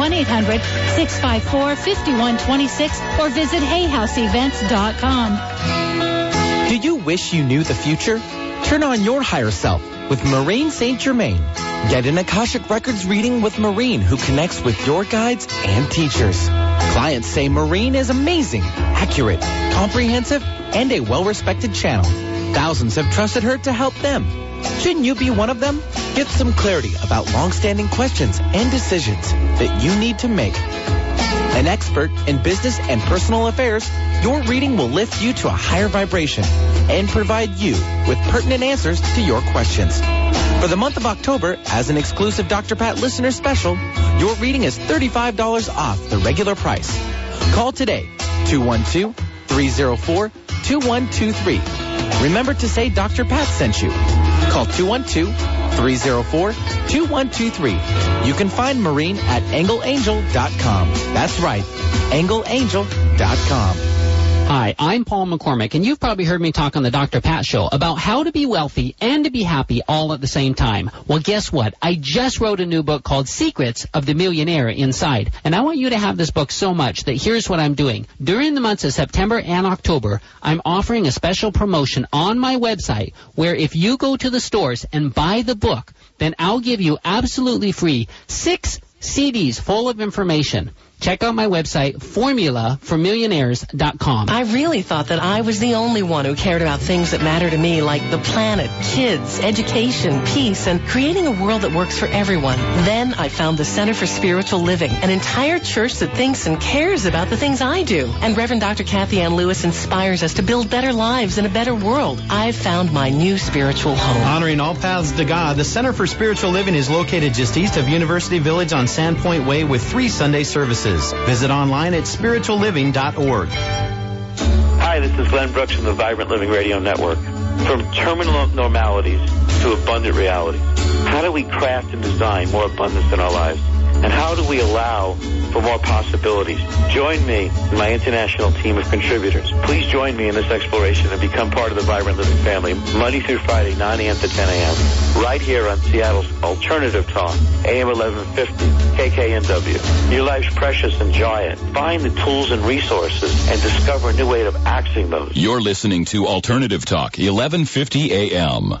1-800-654-5126 or visit hayhouseevents.com. Do you wish you knew the future? Turn on your higher self with Maureen St. Germain. Get an Akashic Records reading with Maureen, who connects with your guides and teachers. Clients say Maureen is amazing, accurate, comprehensive, and a well-respected channel. Thousands have trusted her to help them. Shouldn't you be one of them? Get some clarity about long-standing questions and decisions that you need to make. An expert in business and personal affairs, your reading will lift you to a higher vibration and provide you with pertinent answers to your questions. For the month of October, as an exclusive Dr. Pat listener special, your reading is $35 off the regular price. Call today, 212-304-2123. Remember to say Dr. Pat sent you. Call 212-304-2123. You can find Maureen at angleangel.com. That's right, angleangel.com. Hi, I'm Paul McCormick, and you've probably heard me talk on the Dr. Pat Show about how to be wealthy and to be happy all at the same time. Well, guess what? I just wrote a new book called Secrets of the Millionaire Inside, and I want you to have this book so much that here's what I'm doing. During the months of September and October, I'm offering a special promotion on my website where if you go to the stores and buy the book, then I'll give you absolutely free 6 CDs full of information. Check out my website, formulaformillionaires.com. I really thought that I was the only one who cared about things that matter to me, like the planet, kids, education, peace, and creating a world that works for everyone. Then I found the Center for Spiritual Living, an entire church that thinks and cares about the things I do. And Reverend Dr. Kathy Ann Lewis inspires us to build better lives in a better world. I've found my new spiritual home. Honoring all paths to God, the Center for Spiritual Living is located just east of University Village on Sandpoint Way with 3 Sunday services. Visit online at spiritualliving.org. Hi, this is Glenn Brooks from the Vibrant Living Radio Network. From terminal normalities to abundant realities, how do we craft and design more abundance in our lives? And how do we allow for more possibilities? Join me and my international team of contributors. Please join me in this exploration and become part of the Vibrant Living family, Monday through Friday, 9 a.m. to 10 a.m., right here on Seattle's Alternative Talk, AM 1150, KKNW. Your life's precious, enjoy it. Find the tools and resources and discover a new way of accessing those. You're listening to Alternative Talk, 1150 a.m.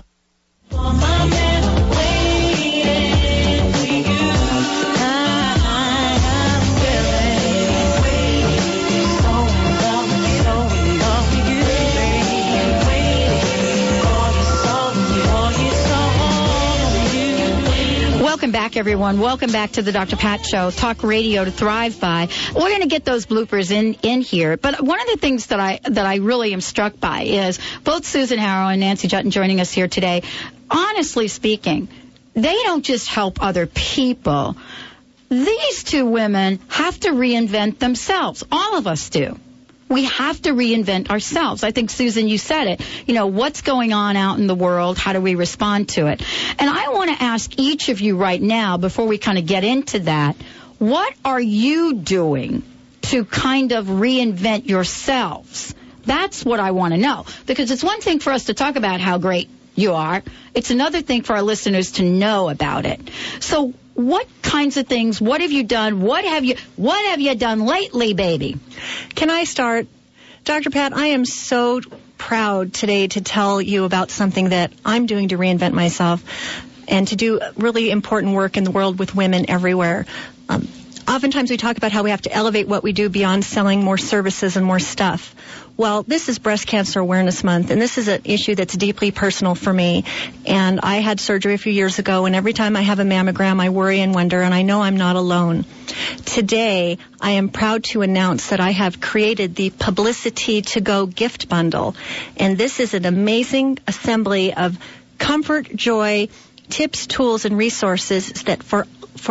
Welcome back, everyone. Welcome back to the Dr. Pat Show, talk radio to thrive by. We're going to get those bloopers in here. But one of the things that I really am struck by is both Susan Harrow and Nancy Jutton joining us here today. Honestly speaking, they don't just help other people. These two women have to reinvent themselves. All of us do. We have to reinvent ourselves. I think, Susan, you said it. You know, what's going on out in the world? How do we respond to it? And I want to ask each of you right now, before we kind of get into that, what are you doing to kind of reinvent yourselves? That's what I want to know. Because it's one thing for us to talk about how great you are. It's another thing for our listeners to know about it. So what kinds of things, what have you done? What have you done lately, baby? Can I start? Dr. Pat, I am so proud today to tell you about something that I'm doing to reinvent myself and to do really important work in the world with women everywhere. Oftentimes we talk about how we have to elevate what we do beyond selling more services and more stuff. Well, this is Breast Cancer Awareness Month, and this is an issue that's deeply personal for me. And I had surgery a few years ago, and every time I have a mammogram, I worry and wonder, and I know I'm not alone. Today, I am proud to announce that I have created the Publicity to Go gift bundle. And this is an amazing assembly of comfort, joy, tips, tools, and resources that for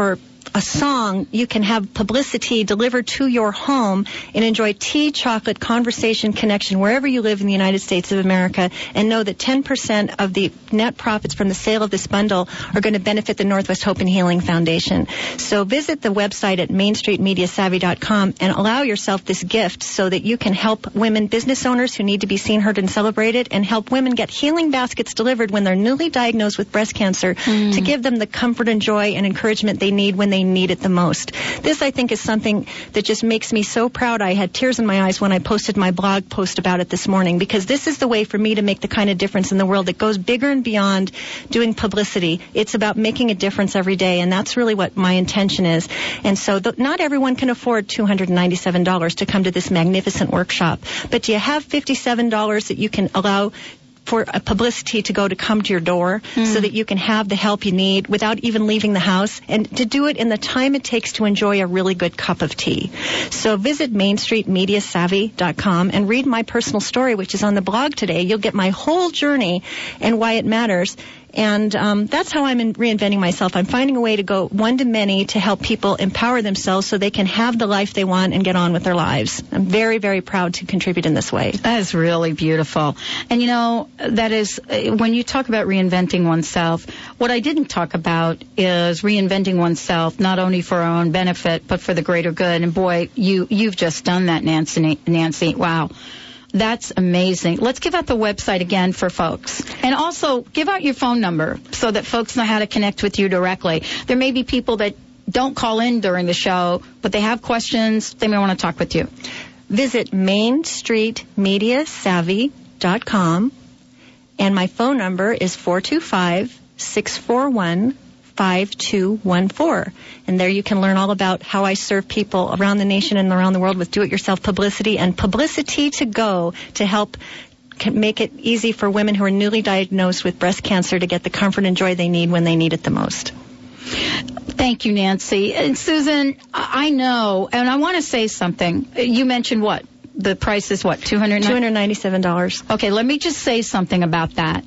a song, you can have publicity delivered to your home and enjoy tea, chocolate, conversation, connection wherever you live in the United States of America, and know that 10% of the net profits from the sale of this bundle are going to benefit the Northwest Hope and Healing Foundation. So visit the website at mainstreetmediasavvy.com and allow yourself this gift so that you can help women business owners who need to be seen, heard, and celebrated, and help women get healing baskets delivered when they're newly diagnosed with breast cancer to give them the comfort and joy and encouragement they need when they need it the most. This, I think, is something that just makes me so proud. I had tears in my eyes when I posted my blog post about it this morning, because this is the way for me to make the kind of difference in the world that goes bigger and beyond doing publicity. It's about making a difference every day, and that's really what my intention is. And so not everyone can afford $297 to come to this magnificent workshop, but do you have $57 that you can allow for a publicity to go to come to your door so that you can have the help you need without even leaving the house, and to do it in the time it takes to enjoy a really good cup of tea. So visit mainstreetmediasavvy.com and read my personal story, which is on the blog today. You'll get my whole journey and why it matters. And that's how I'm reinventing myself. I'm finding a way to go one to many to help people empower themselves so they can have the life they want and get on with their lives. I'm very, very proud to contribute in this way. That is really beautiful. And, that is, when you talk about reinventing oneself, what I didn't talk about is reinventing oneself not only for our own benefit, but for the greater good. And, boy, you've just done that, Nancy. Wow. That's amazing. Let's give out the website again for folks. And also, give out your phone number so that folks know how to connect with you directly. There may be people that don't call in during the show, but they have questions. They may want to talk with you. Visit mainstreetmediasavvy.com, and my phone number is 425-641-5214. And there you can learn all about how I serve people around the nation and around the world with do-it-yourself publicity and Publicity to Go to help make it easy for women who are newly diagnosed with breast cancer to get the comfort and joy they need when they need it the most. Thank you, Nancy. And Susan, I know, and I want to say something. You mentioned what? The price is what? $297. Okay, let me just say something about that.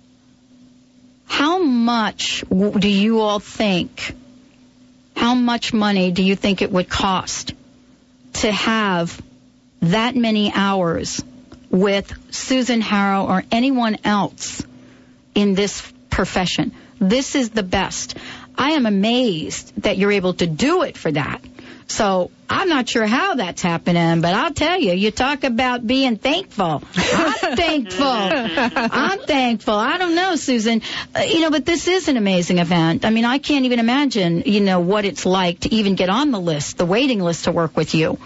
How much do you all think, how much money do you think it would cost to have that many hours with Susan Harrow or anyone else in this profession? This is the best. I am amazed that you're able to do it for that. So I'm not sure how that's happening, but I'll tell you, you talk about being thankful. I'm thankful. I'm thankful. I don't know, Susan. But this is an amazing event. I mean, I can't even imagine, what it's like to even get on the list, the waiting list to work with you,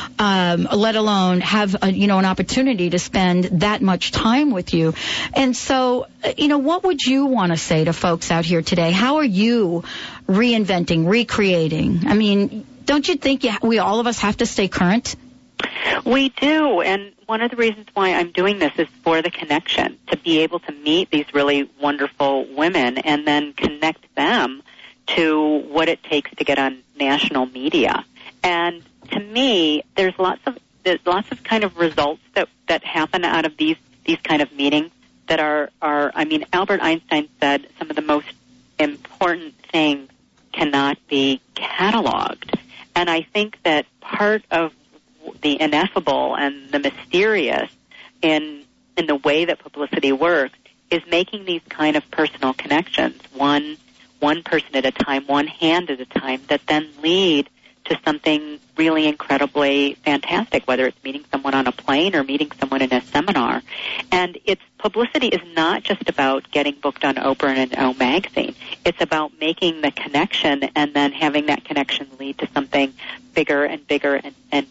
let alone have, an opportunity to spend that much time with you. And so, what would you want to say to folks out here today? How are you reinventing, recreating? I mean, don't you think we all of us have to stay current? We do, and one of the reasons why I'm doing this is for the connection, to be able to meet these really wonderful women and then connect them to what it takes to get on national media. And to me, there's lots of kind of results that happen out of these kind of meetings that are Albert Einstein said some of the most important things cannot be cataloged. And I think that part of the ineffable and the mysterious in the way that publicity works is making these kind of personal connections, one person at a time, one hand at a time, that then lead to something really incredibly fantastic, whether it's meeting someone on a plane or meeting someone in a seminar. And publicity is not just about getting booked on Oprah and O magazine. It's about making the connection and then having that connection lead to something bigger and bigger and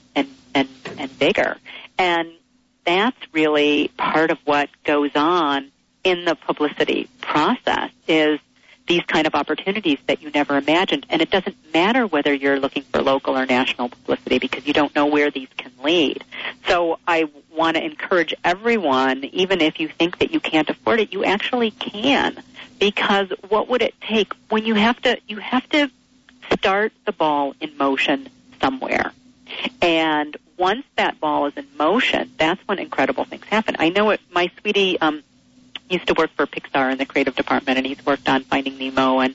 bigger. And that's really part of what goes on in the publicity process, is these kind of opportunities that you never imagined. And it doesn't matter whether you're looking for local or national publicity, because you don't know where these can lead. So I want to encourage everyone, even if you think that you can't afford it, you actually can. Because what would it take when you have to start the ball in motion somewhere. And once that ball is in motion, that's when incredible things happen. I know my sweetie used to work for Pixar in the creative department, and he's worked on Finding Nemo and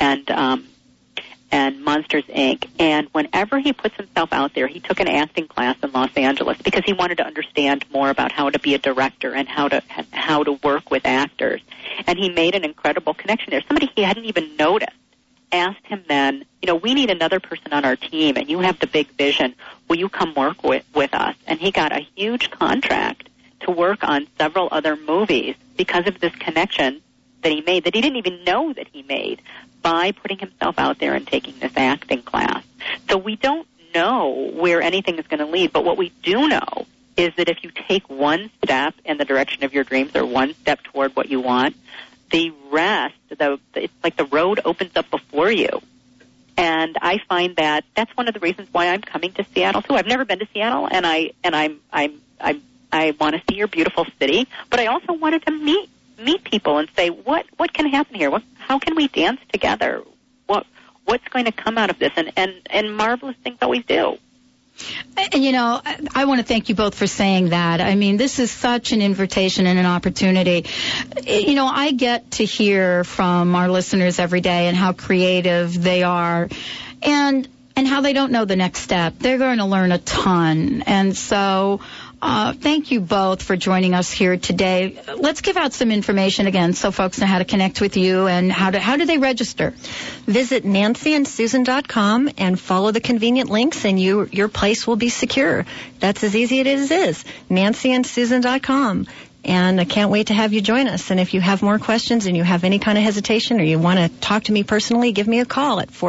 Monsters, Inc. And whenever he puts himself out there, he took an acting class in Los Angeles because he wanted to understand more about how to be a director and how to work with actors. And he made an incredible connection there. Somebody he hadn't even noticed asked him then, we need another person on our team, and you have the big vision. Will you come work with us? And he got a huge contract to work on several other movies because of this connection that he made, that he didn't even know that he made, by putting himself out there and taking this acting class. So we don't know where anything is going to lead, but what we do know is that if you take one step in the direction of your dreams or one step toward what you want, the rest, it's like the road opens up before you. And I find that that's one of the reasons why I'm coming to Seattle too. I've never been to Seattle, and I want to see your beautiful city, but I also wanted to meet people and say, what can happen here? How can we dance together? What's going to come out of this? And marvelous things always do. And, you know, I want to thank you both for saying that. I mean, this is such an invitation and an opportunity. You know, I get to hear from our listeners every day and how creative they are and how they don't know the next step. They're going to learn a ton. And so thank you both for joining us here today. Let's give out some information again so folks know how to connect with you and how do they register? Visit nancyandsusan.com and follow the convenient links and your place will be secure. That's as easy as it is. nancyandsusan.com. And I can't wait to have you join us. And if you have more questions and you have any kind of hesitation or you want to talk to me personally, give me a call at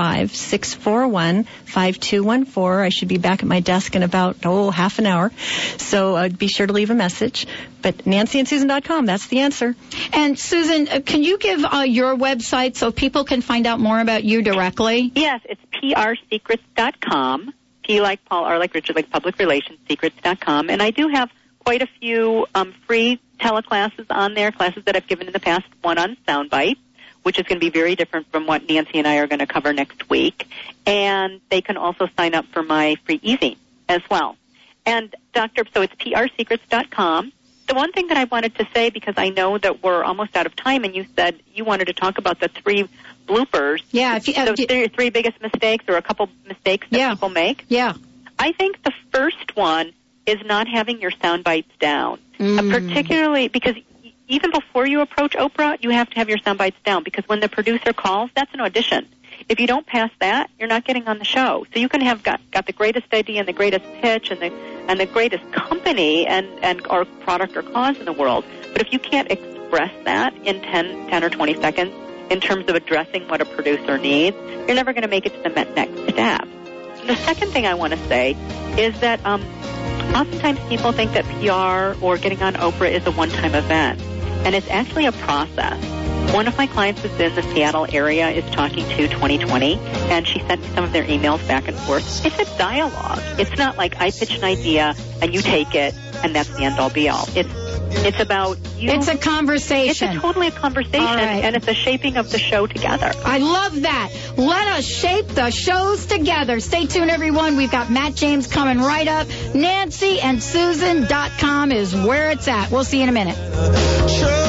425-641-5214. I should be back at my desk in about, half an hour. So be sure to leave a message. But nancyandsusan.com, that's the answer. And Susan, can you give your website so people can find out more about you directly? Yes, it's prsecrets.com. P like Paul, R like Richard, like public relations, secrets.com. And I do have quite a few free teleclasses on there, classes that I've given in the past, one on soundbite, which is going to be very different from what Nancy and I are going to cover next week. And they can also sign up for my free e-zine as well. And so it's prsecrets.com. The one thing that I wanted to say, because I know that we're almost out of time, and you said you wanted to talk about the 3 bloopers. Yeah. The 3 biggest mistakes or a couple mistakes that people make. Yeah. I think the first one is not having your sound bites down, particularly because even before you approach Oprah, you have to have your sound bites down because when the producer calls, that's an audition. If you don't pass that, you're not getting on the show. So you can have got the greatest idea and the greatest pitch and the greatest company and or product or cause in the world, but if you can't express that in 10 or 20 seconds in terms of addressing what a producer needs, you're never going to make it to the next step. The second thing I want to say is that oftentimes people think that PR or getting on Oprah is a one-time event, and it's actually a process. One of my clients who's in the Seattle area is talking to 2020, and she sent me some of their emails back and forth. It's a dialogue. It's not like I pitch an idea and you take it and that's the end-all be-all. It's about you. It's a conversation. It's totally a conversation, and it's a shaping of the show together. I love that. Let us shape the shows together. Stay tuned, everyone. We've got Matt James coming right up. NancyandSusan.com is where it's at. We'll see you in a minute.